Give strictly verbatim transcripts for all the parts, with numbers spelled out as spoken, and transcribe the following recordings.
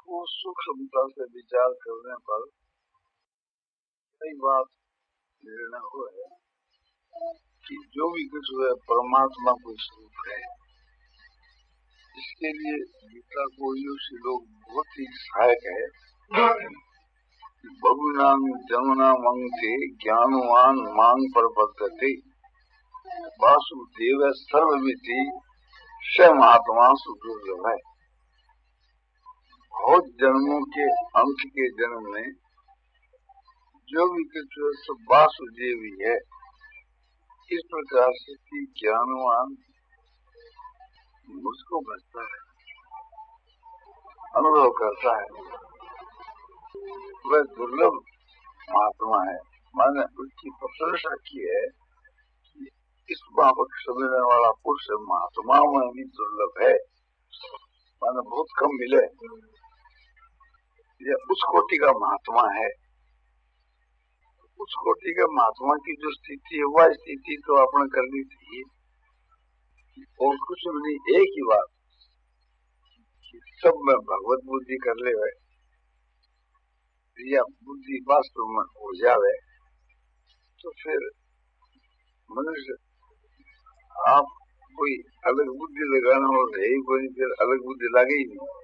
को सूक्ष्मता से विचार करने पर कई बात निर्णय हुआ है कि जो भी कुछ है परमात्मा को स्वरूप है। इसके लिए गीता को योगी लोग बहुत ही सहायक है। बहुनाम जमुना मंगते ज्ञानवान मांग पर बद्धते वासुदेव सर्वमिति स महात्मा सुदुर्लभ है। बहुत जन्मों के अंत के जन्म में जो भी कुछ सब वासुदेव ही है। इस प्रकार से कि ज्ञानवान मुझको बचता है, अनुभव करता है, वह दुर्लभ महात्मा है। मैंने उसकी प्रशंसा की है कि इस बाबत समझने वाला पुरुष महात्मा में भी दुर्लभ है। मैंने बहुत कम मिले। यह उस कोटि का महात्मा है। उस कोटि के महात्मा की जो स्थिति है वह स्थिति तो आपने करनी चाहिए। और कुछ नहीं, एक ही बात, सब में भगवत बुद्धि कर ले या बुद्धि वास्तव में हो जावे तो फिर मनुष्य आप कोई अलग बुद्धि लगाना हो है ही कोई, फिर अलग बुद्धि लगे ही नहीं।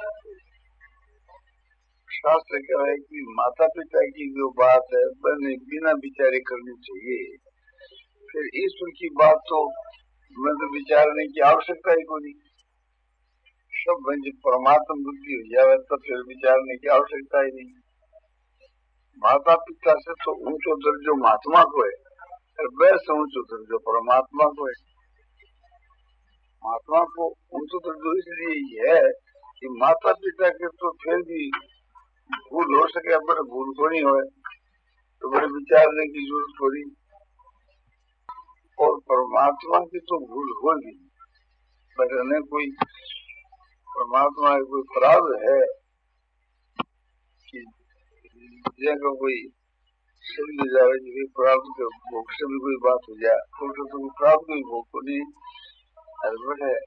शास्त्र कह रहा है कि माता पिता की जो बात है मैंने बिना विचारे करनी चाहिए। फिर ईश्वर की बात तो मैं तो विचारने की आवश्यकता ही कोई। सब बंद परमात्मा बुद्धि हो जाए तो फिर विचारने की आवश्यकता ही नहीं। माता पिता से तो ऊंचो दर्जो महात्मा को है और वैसे ऊंचो दर्जो परमात्मा को है। महात्मा को ऊंचो दर्जो इसलिए ही है कि माता पिता के तो फिर भी भूल हो सके, पर भूल को नहीं हो तो बड़े विचारने की जरूरत थोड़ी। और परमात्मा की तो भूल होगी, पर नहीं कोई परमात्मा का कोई अपराध है कि जगह कोई समझ जाए कि प्राप्त के भोग से भी कोई बात हो जाए तो तो प्राप्त भी भोग को नहीं अरबट है।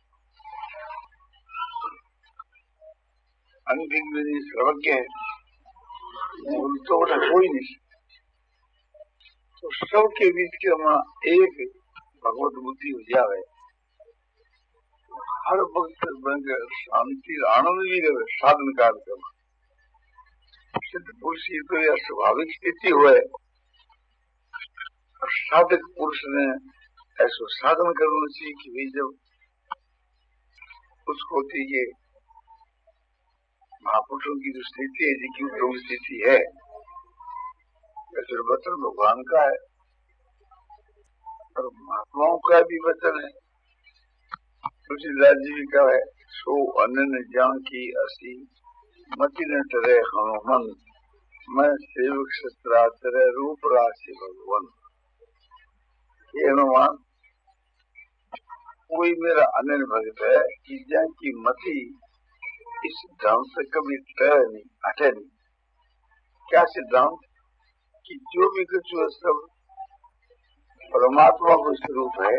अनभिज्ञ सर्वज्ञ है, तो कोई नहीं। तो सबके बीच के वहाँ एक भगवत बुद्धि हो जाए, हर वक्त शांति आनंद भी रहे। साधन काल के सिद्ध पुरुष की तो यह स्वाभाविक स्थिति हुए और साधक पुरुष ने ऐसा साधन करना चाहिए कि भाई जब उसको ये महापुरुषों की जो स्थिति है जिसकी उत्तम स्थिति है फिर वचन भगवान का है और महात्माओं का भी वचन है। तुलसीदास जी भी का है, सो अनन्य ज्ञान की असी मति न टरे हनुमन, मैं सेवक शस्त्राचर्य रूप राशि भगवान। ये हनुमान कोई मेरा अनन्य भक्त है कि जिनकी मति इस सिद्धांत से कभी टरे नहीं, हटे नहीं। क्या सिद्धांत कि जो भी कुछ सब परमात्मा को स्वरूप है।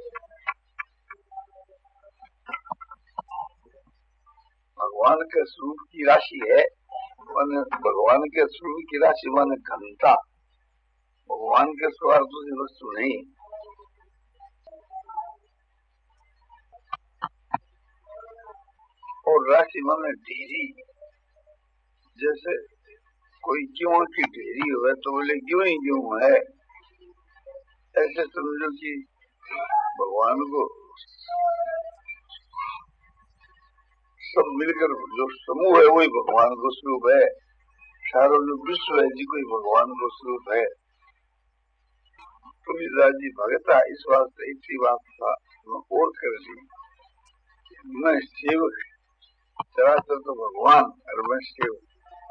भगवान के स्वरूप की राशि है, भगवान के स्वरूप की राशि माने घनता। भगवान के स्वार्थ दूसरी वस्तु नहीं। और राशि माने ढेरी। जैसे कोई गेहूं की ढेरी हो तो बोले गेहूं ही गेहूं है, ऐसे समझो कि भगवान को सब मिलकर जो समूह है वही भगवान को स्वरूप है। सारा जो विश्व है जी कोई भगवान को स्वरूप है। तुलसीदास जी भगता इस वास्ते इसी बात का और कर दी, मैं सेवक चराचर तो भगवान और मैं सेवक।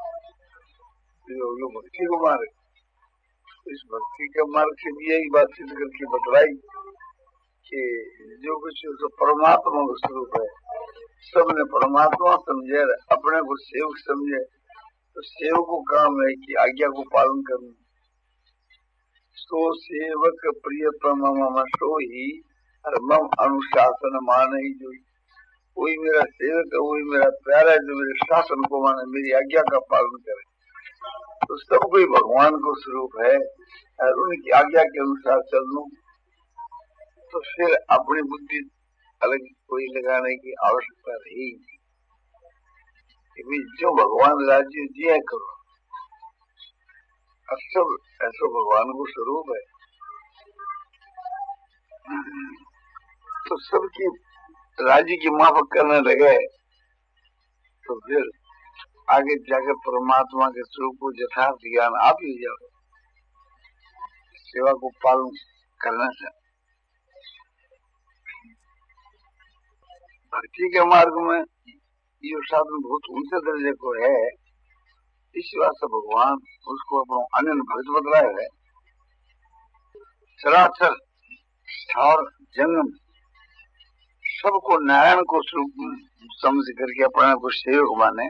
जो भक्ति को मार्ग, इस भक्ति के मार्ग से भी यही बात सिद्ध करके बतलाई कि जो कुछ तो परमात्मा का स्वरूप है। सबने परमात्मा समझे, अपने को सेवक समझे तो सेवक को काम है कि आज्ञा को पालन करना। सो सेवक प्रिय मम सो ही और मम अनुशासन मान ही जो। वही मेरा सेवक है, वही मेरा प्यारा है, जो मेरे शासन को माने, मेरी आज्ञा का पालन करे। तो सब कोई भगवान को स्वरूप है और उनकी आज्ञा के अनुसार चल लूं तो फिर अपनी बुद्धि अलग कोई लगाने की आवश्यकता रही। जो भगवान राज्य जिया करो, अब सब ऐसा भगवान को स्वरूप है तो सबकी राज्य की माफक करने लगे तो फिर आगे जाकर परमात्मा के स्वरूप को यथार्थ ज्ञान आप ही जाओ। सेवा को पालन करना चाहिए। भक्ति के मार्ग में ये साधन बहुत ऊंचे दर्जे को है, इस वास्ते भगवान उसको अपना अनन्य भक्त बतलाया है। चराचर स्थावर जन्म सबको नारायण को स्वरूप समझ करके अपने को सेवक माने,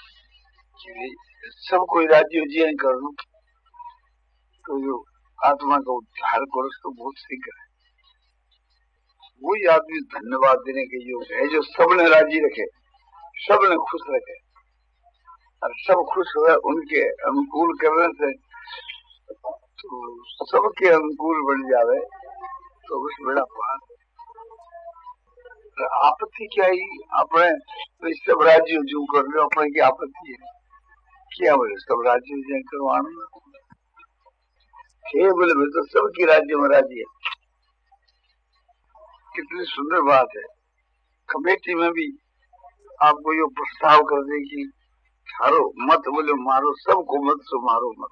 सबको राज्य जीवन कर लूं तो जो आत्मा का उद्धार करो तो बहुत शीघ्र है। वही आदमी धन्यवाद देने के योग्य है जो सबने राजी रखे, सबने खुश रखे और सब खुश हुए। उनके अनुकूल करने से तो सबके अनुकूल बन जावे तो उस बड़ा पार। आपत्ति क्या ही अपने तो सब राज्य जो कर लो, अपने की आपत्ति है क्या बोले? सब राज्य जो करवाना बोले तो सबकी राज्य में राज्य है। कितनी सुंदर बात है। कमेटी में भी आपको ये प्रस्ताव कर दे कि थारो मत बोले मारो, सबको मत सो मारो मत,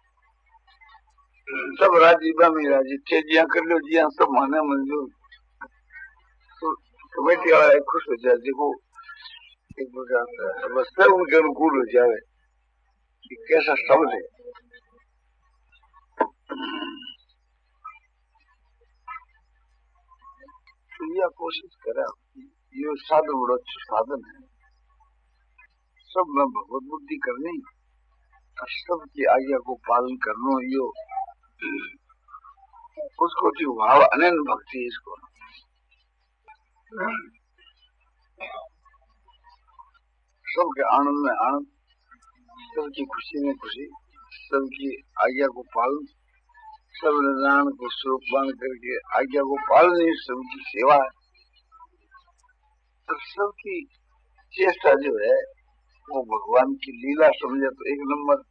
सब राज्य में राज्य थे जिया कर लो, जिया सब माने मंजूर। तो कमेटी वाला खुश हो जाए, देखो एक प्रकार बस सब उनके अनुकूल हो जाए कि कैसा शब्द है। तो यह कोशिश करा, ये साधन बड़ा अच्छा साधन है। सब में भगवत बुद्धि करनी और सबकी आज्ञा को पालन करना, यो उसको जो भाव अनन्य भक्ति, इसको सबके आनंद में आनंद, सबकी खुशी में खुशी, सबकी आज्ञा को पालन, सब नारायण को स्वरूप मान करके आज्ञा को पालन ही सबकी सेवा है। तो सबकी चेष्टा जो है वो भगवान की लीला समझे तो एक नंबर,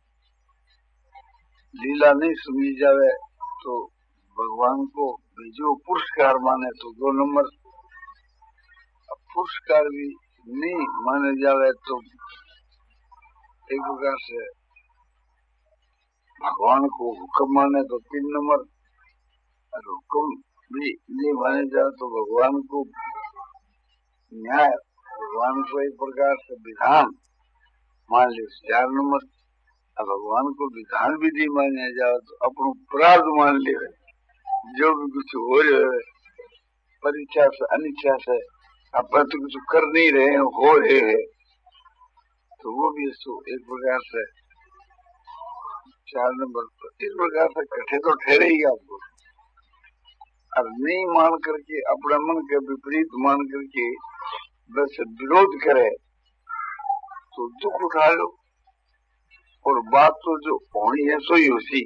लीला नहीं समझी जावे तो भगवान को जो पुरस्कार माने तो दो नंबर, पुरस्कार भी नहीं माने जावे तो एक प्रकार से भगवान को हुक्म माने तो तीन नंबर, और हुक्म भी नहीं माने जाए तो भगवान को न्याय, भगवान को एक प्रकार से विधान मान ले चार नंबर, और भगवान को विधान भी नहीं माने जाए तो अपनो अपराध मान ले। जो भी कुछ हो रहे है परीक्षा से अनिच्छा से अपन तो कुछ कर नहीं रहे हैं, हो रहे हैं, तो वो भी एक प्रकार से चार नंबर पर इस प्रकार से कठे तो ठहरे ही आपको। अब नहीं मान करके अपने मन के विपरीत मान करके बस विरोध करे तो दुख उठा लो, और बात तो जो होनी है सो ही उसी,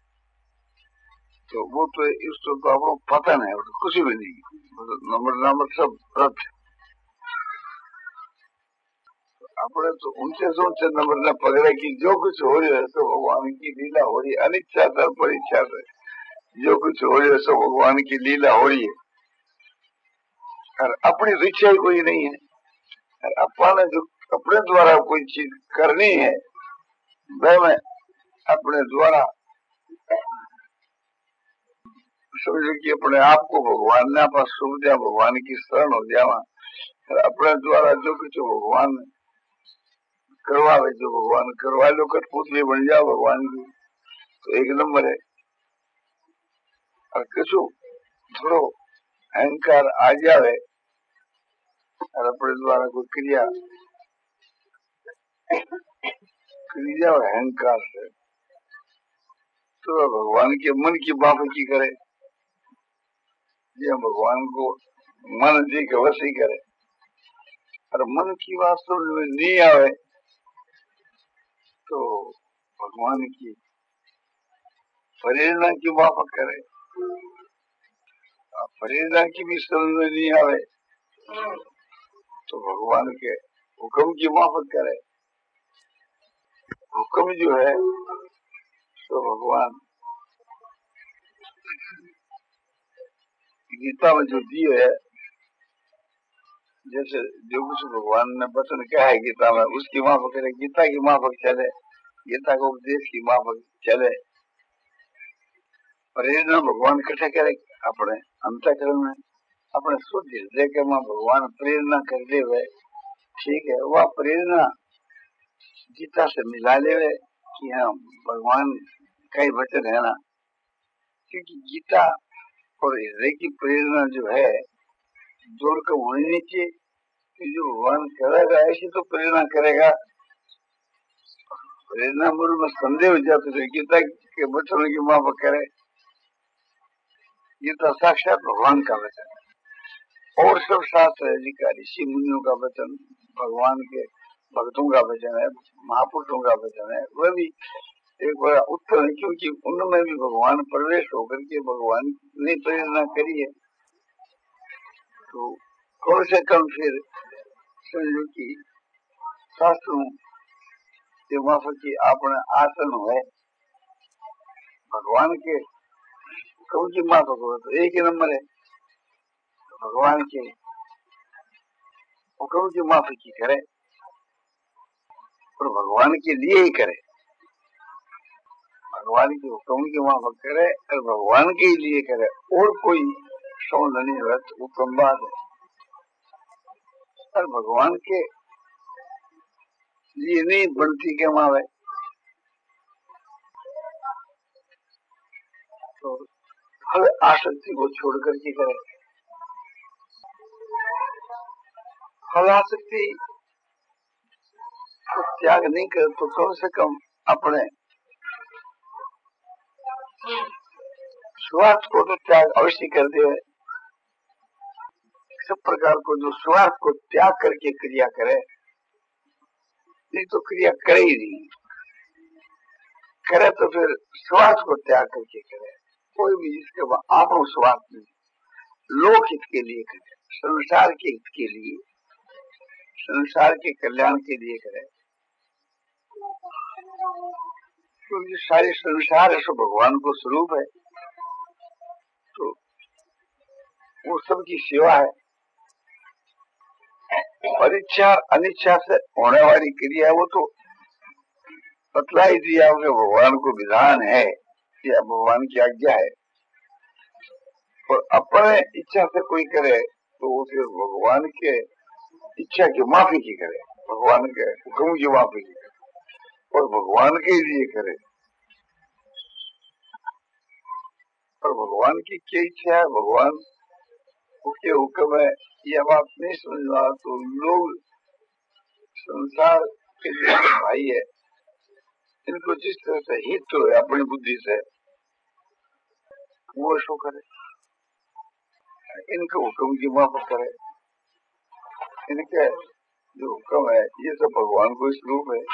तो वो तो इसको तो आपको पता नहीं, तो कुछ भी नहीं, नंबर नंबर सब रद्द। अपने तो उनसे सोचे नंबर न पकड़े कि जो कुछ हो रहा है सो भगवान की लीला हो रही है, अनिच्छा से परीक्षा से जो कुछ हो रहा है सो भगवान की लीला हो रही है, और अपनी इच्छा ही कोई नहीं है। और अपने जो अपने द्वारा कोई चीज करनी है वह मैं अपने द्वारा समझो कि अपने आप को भगवान ने पास सुन दिया, भगवान की शरण हो जावा, और अपने द्वारा जो कुछ भगवान करवावे, जो भगवान करवा लो, कठपुत भी बन जाओ भगवान की तो एक नंबर है। और किसु थोड़ो अहंकार आ जावे और अपने द्वारा कोई क्रिया क्रिया और अहंकार से तो भगवान के मन की बापकी करे, ये भगवान को मन जी के वश ही करे, और मन की बात समझ में नहीं आवे तो भगवान की प्रेरणा की माफक करे, प्रेरणा की भी समझ में नहीं आवे तो भगवान के हुक्म की माफक करे। हुक्म जो है तो भगवान गीता में जो दिए है, जैसे जो कुछ भगवान ने वचन क्या है गीता में उसकी माफक करे, गीता की माफक चले, गीता का उपदेश की माफक चले। प्रेरणा भगवान कठे करे अपने अंतःकरण में, अपने शुद्ध हृदय के में भगवान प्रेरणा कर दे वे, ठीक है। वह प्रेरणा गीता से मिला ले वे कि हाँ भगवान कई वचन है ना, क्योंकि गीता और हृदय की प्रेरणा जो है जोड़ कर होनी नहीं चाहिए कि जो भगवान करेगा ऐसी तो प्रेरणा करेगा। प्रेरणा मूल में संदेह हो जाते थे, गीता के वचनों की माफक करे, गीता साक्षात भगवान का वचन है और सब शास्त्र अधिकारी ऋषि मुनियों का वचन, भगवान के भक्तों का वचन है, महापुरुषों का वचन है, वह भी एक बड़ा उत्तर है, क्योंकि उनमें भी भगवान प्रवेश होकर के भगवान ने प्रेरणा करी है। तो कम से कम फिर समझो कि शास्त्रों के माफक की अपने आसन है, भगवान के हुक्म की माफक हो तो एक ही नंबर है, भगवान के हुक्म की माफक की करे और भगवान के लिए ही करे, भगवान के हुक्म की माफक करे और भगवान के लिए करे, और कोई शौन नहीं है तो उत्तम बात है। और भगवान के लिए नहीं बनती के मावे तो हर आसक्ति को छोड़ करके करे। फल आसक्ति को त्याग नहीं करे तो कम से कम अपने स्वार्थ को तो त्याग अवश्य कर दे। सब प्रकार को जो स्वार्थ को त्याग करके क्रिया करे, नहीं तो क्रिया करे ही नहीं, करे तो फिर स्वार्थ को त्याग करके करे। कोई भी जिसके बाद आपको स्वार्थ नहीं, लोक हित के लिए करे, संसार के हित के लिए, संसार के कल्याण के लिए करे, क्योंकि सारे संसार है सो भगवान को स्वरूप है, तो वो सबकी सेवा है। और इच्छा अनिच्छा से होने वाली क्रिया वो तो बतला ही दिया कि भगवान को विधान है या भगवान की आज्ञा है। और अपने इच्छा से कोई करे तो वो फिर भगवान के इच्छा की माफी की करे, भगवान के हुक्म की माफी की करे और भगवान के लिए करे। और भगवान की क्या इच्छा है, भगवान के हुक्म है, यह बात नहीं समझना तो लोग संसार के जो भाई है इनको जिस तरह से हित तो है अपनी बुद्धि से वो शो करे, इनके हुक्म की माफक करे। इनके जो हुक्म है ये सब भगवान को स्वरूप है,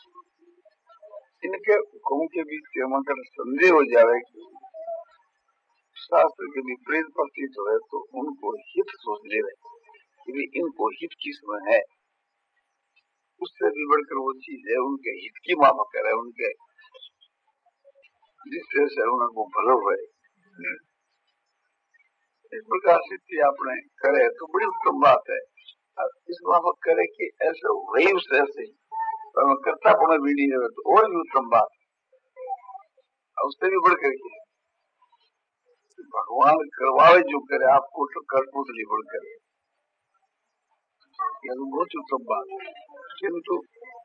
इनके हुक्म के बीच में अगर संदेह हो जाए शास्त्र के विपरीत प्रतीत हो तो उनको हित सोच ले कि इनको हित किसमें है, उससे भी बढ़कर वो चीज है उनके हित की माफक करे, उनके जिस तरह से उनको भलो है। इस प्रकार से आपने करे तो बड़ी उत्तम बात है। इस माफक करे कि ऐसा वही उस तरह से करता पुनः भी नहीं रहे तो और भी उत्तम बात है। उससे भी बढ़कर के भगवान करवावे जो करे आपको तो करपूत नहीं बढ़ करे, यह बहुत उत्तम बात है। किंतु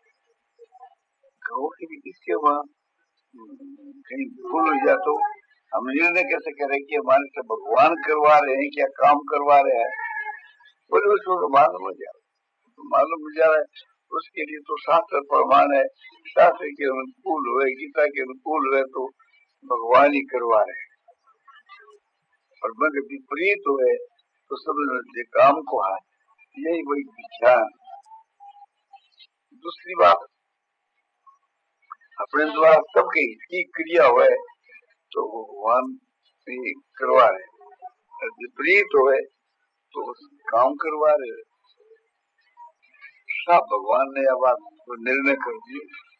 कहो कि इसके बाद कहीं भूल हो जाए तो हम निर्णय कैसे करें कि हमारे से भगवान करवा रहे हैं क्या काम करवा रहे हैं, बोले उसको तो मालूम हो जाए, तो मालूम हो जाए उसके लिए तो शास्त्र प्रमाण है, शास्त्र के अनुकूल हुए, गीता के अनुकूल हुए तो भगवान ही करवा रहे हैं। और मगर विपरीत हुए तो सब काम को हाथ, यही वही विज्ञान दूसरी बात, अपने द्वारा सबके की क्रिया हुए तो भगवान से करवा रहे, विपरीत हुए तो काम करवा रहे। सब भगवान ने यह बात निर्णय कर दी।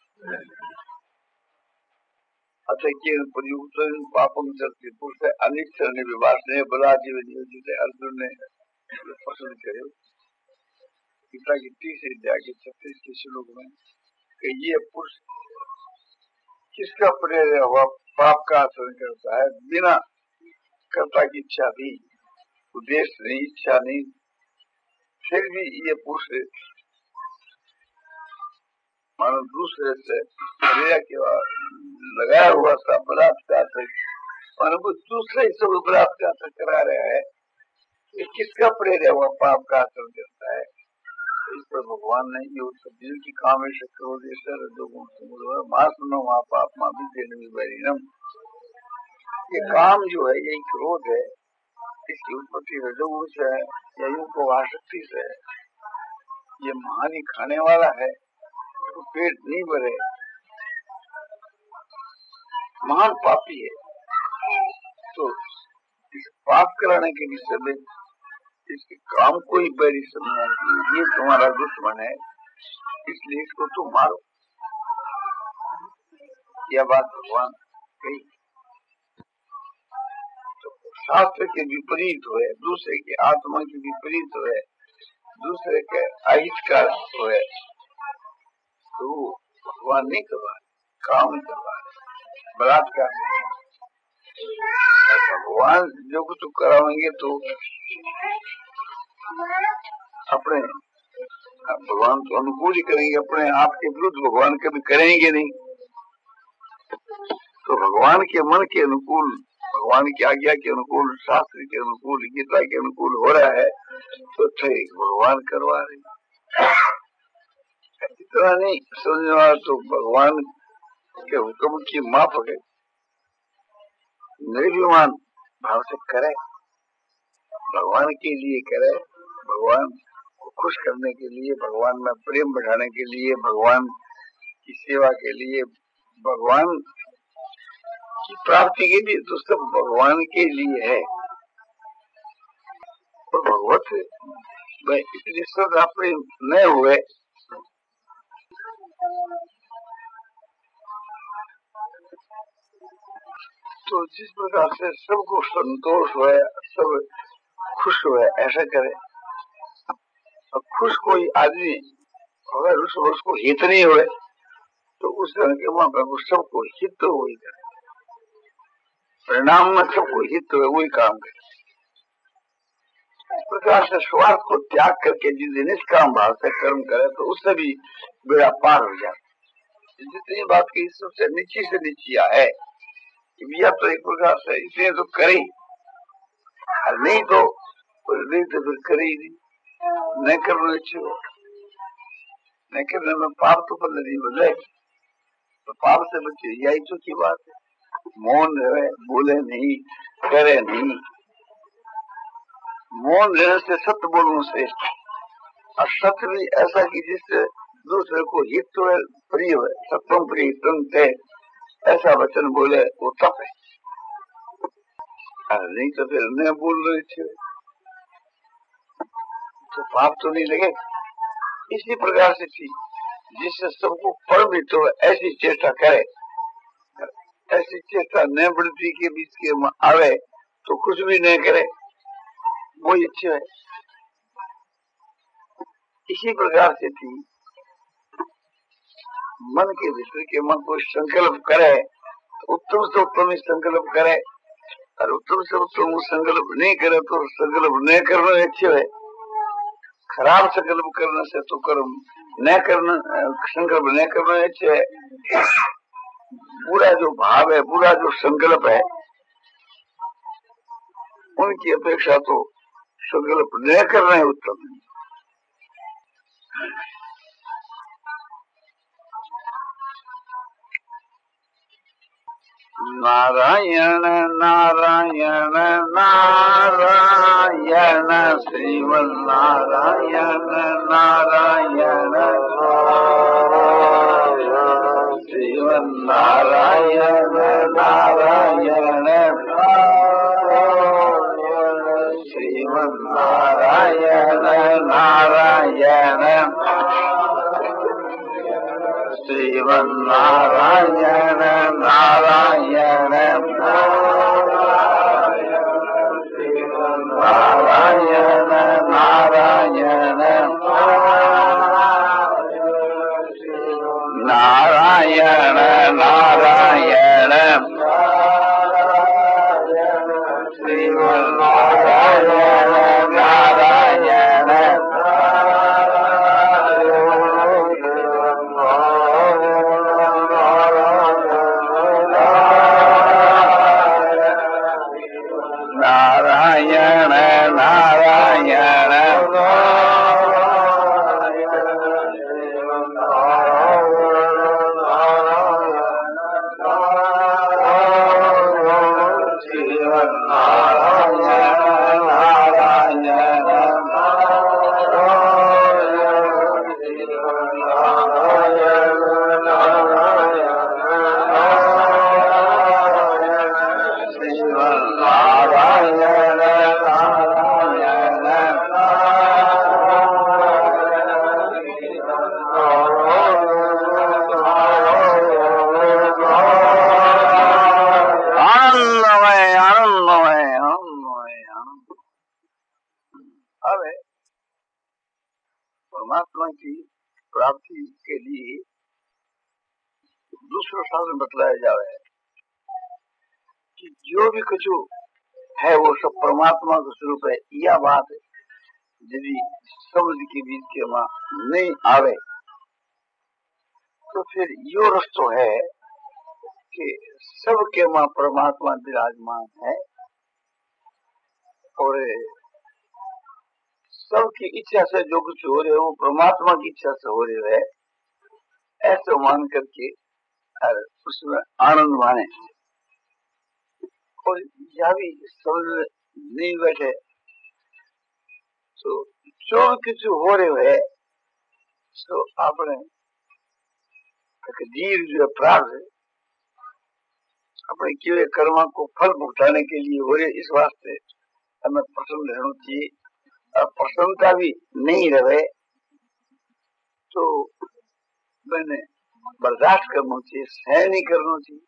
अतः प्रयुक्त पापम चलती पुरुष अनिश्चर ने विवाद ने बला जीव नियोजित अर्जुन ने पसंद करे। गीता की तीसरी अध्याय के छत्तीस के श्लोक में कि ये पुरुष किसका प्रेरणा हुआ पाप का आचरण करता है बिना कर्ता की इच्छा भी, उद्देश्य नहीं, इच्छा नहीं, फिर भी ये पुरुष मानो दूसरे से क्रिया के लगाया हुआ सा बलात्कार से मानो वो दूसरे से बलात्कार से करा रहा है। ये किसका प्रेरणा हुआ पाप का आचरण करता है? इस पर भगवान ने ये दिल की कामेश क्रोधेश्वर रजोगुण समुद्र मासनो मा पाप मा भी देने में ये काम जो है, यही क्रोध है, इसकी उत्पत्ति रजोगुण से है या यूं को आसक्ति से है। ये महानी खाने वाला है, तो पेट नहीं भरे, महान पापी है। तो इस पाप कराने के विषय में इसके काम को ही बैरी समझना चाहिए। ये तुम्हारा दुश्मन है, इसलिए इसको तुम मारो। यह बात भगवान कही। तो शास्त्र के विपरीत हुए, दूसरे के आत्मा के विपरीत हुए, दूसरे के अहितकार हुए तो भगवान नहीं करवा, काम करवा, बलात्कार। भगवान जो कुछ कराएंगे तो अपने भगवान तो अनुकूल ही करेंगे, अपने आप के विरुद्ध भगवान कभी करेंगे नहीं। तो भगवान के मन के अनुकूल, भगवान की आज्ञा के अनुकूल, शास्त्र के अनुकूल, गीता के अनुकूल हो रहा है तो ठीक भगवान करवा रहे। इतना नहीं समझने वाला तो भगवान के हुक्म की माफ है, निर्भिमान भाव से करे, भगवान के लिए करे, भगवान को खुश करने के लिए, भगवान में प्रेम बढ़ाने के लिए, भगवान की सेवा के लिए, भगवान की प्राप्ति के लिए, तो सब भगवान के लिए है। और भगवत में इतनी श्रद्धा प्रेम न हुए तो जिस प्रकार से सबको संतोष हुए, सब खुश हुए, ऐसा करे। और खुश कोई आदमी अगर उस उसको हित नहीं हुए तो उस तरह के वहां पर सबको हित तो वही करे, परिणाम में सबको हित हुए वही काम करे। इस प्रकार से स्वार्थ को त्याग करके जिस निष्काम भाव से कर्म करे तो उससे भी बेड़ा पार हो जाता। जितनी बात की सबसे नीची से नीचिया है या तो एक प्रकार से इसे तो करे, नहीं तो नहीं तो फिर करे ही नहीं, नहीं करना चाहिए। नहीं करने में पाप तो बदल नहीं बदले, तो पाप से बचे यही तो की बात है। मौन रहे, बोले नहीं, करे नहीं। मौन रहने से सत्य बोलने से, और सत्य भी ऐसा कि जिससे दूसरे को हित हुए, प्रिय हुए, सत्यम प्रिय सुनते ऐसा वचन बोले वो तप है। अरे नहीं तो फिर न बोल रहे थे तो पाप तो नहीं लगे। इसी प्रकार से थी जिससे सबको परम हित हो ऐसी चेष्टा करे, ऐसी चेष्टा न वृद्धि के बीच के आवे तो कुछ भी नहीं करे, वो इच्छा है। इसी प्रकार से थी मन के भीतर के मन को संकल्प करे तो उत्तम से उत्तम ही संकल्प करे, और उत्तम से उत्तम संकल्प नहीं करे तो संकल्प न करना अच्छे है। खराब संकल्प करने से तो कर्म न करना, संकल्प न करना अच्छे है। बुरा जो भाव है, बुरा जो संकल्प है, उनकी अपेक्षा तो संकल्प न करना है उत्तम। नारायण नारायण नारायण श्रीमन नारायण नारायण। श्रीमन्नारायण नारायण नारायण नारायण नारायण नारायण श्रीमन्नारायण नारायण नारायण नारायण परमात्मा की प्राप्ति के लिए दूसरा साधन बतलाया जावे है कि जो भी कुछ है वो सब परमात्मा का स्वरूप है। यह बात यदि समझ के बीच के मां नहीं आवे तो फिर यो रस्तो है कि सबके मां परमात्मा विराजमान है और सबकी इच्छा से जो कुछ हो रहे हो वो परमात्मा की इच्छा से हो रहे है, ऐसे मान करके उसमें आनंद माने। और यह भी समझ नहीं बैठे तो जो कुछ हो रहे है तो अपने तकदीर जो प्राप्त अपने किए कर्मा को फल भुगताने के लिए हो रहे, इस वास्ते हमें प्रसन्न रहना चाहिए। प्रसन्नता भी नहीं रहे तो मैंने बर्दाश्त करना चाहिए, सहन नहीं करना चाहिए।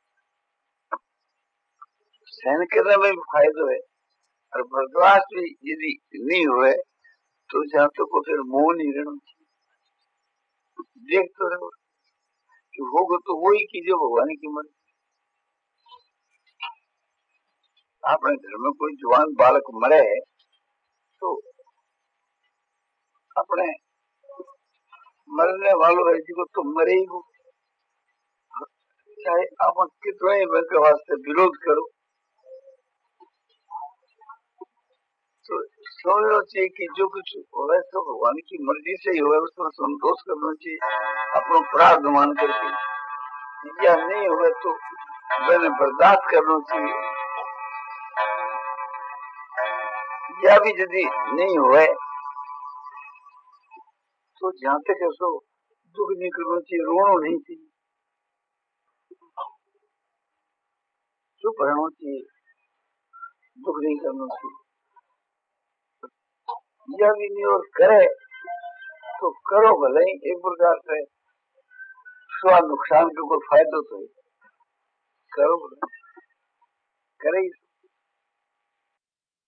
सहन करने में भी फायदा है और बर्दाश्त भी यदि नहीं हुए तो जहां तक को फिर मोह नहीं रहना चाहिए। देख तो रहो कि होगा तो वही कीजिए भगवान की मर्जी। अपने घर में कोई जवान बालक मरे तो अपने मरने वालों है जी को तो मरे ही हो, चाहे आप कितना ही के वास्ते विरोध करो तो समझना चाहिए कि जो कुछ हो रहा है तो भगवान की मर्जी से ही हो, उसमें संतोष करना चाहिए अपना प्रार्थ मान करके। या नहीं हुए तो मैंने बर्दाश्त करना चाहिए। या भी यदि नहीं हुए तो जहां तक ऐसा दुख नहीं करना चाहिए, रोना नहीं चाहिए, चुप रहना चाहिए, दुख नहीं करना चाहिए। यह भी नहीं और करे तो करो भले ही, एक प्रकार से स्व नुकसान का कोई फायदा तो है, करो भले करे।